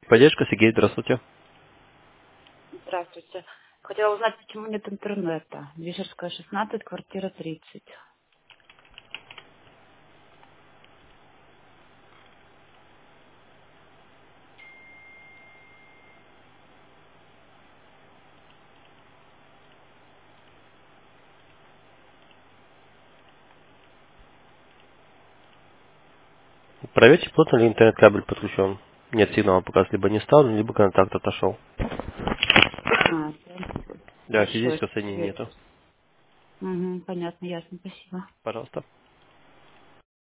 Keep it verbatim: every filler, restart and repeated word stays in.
Поддержка, Сергей, здравствуйте. Здравствуйте. Хотела узнать, почему нет интернета. Вишерская, шестнадцать, квартира тридцать. Проверьте, плотно ли интернет-кабель подключен. Нет сигнала пока либо не вставлен, либо контакт отошел. А, да. Да, Хорошо, физического соединения проверю. нету. Угу, понятно, ясно, спасибо. Пожалуйста.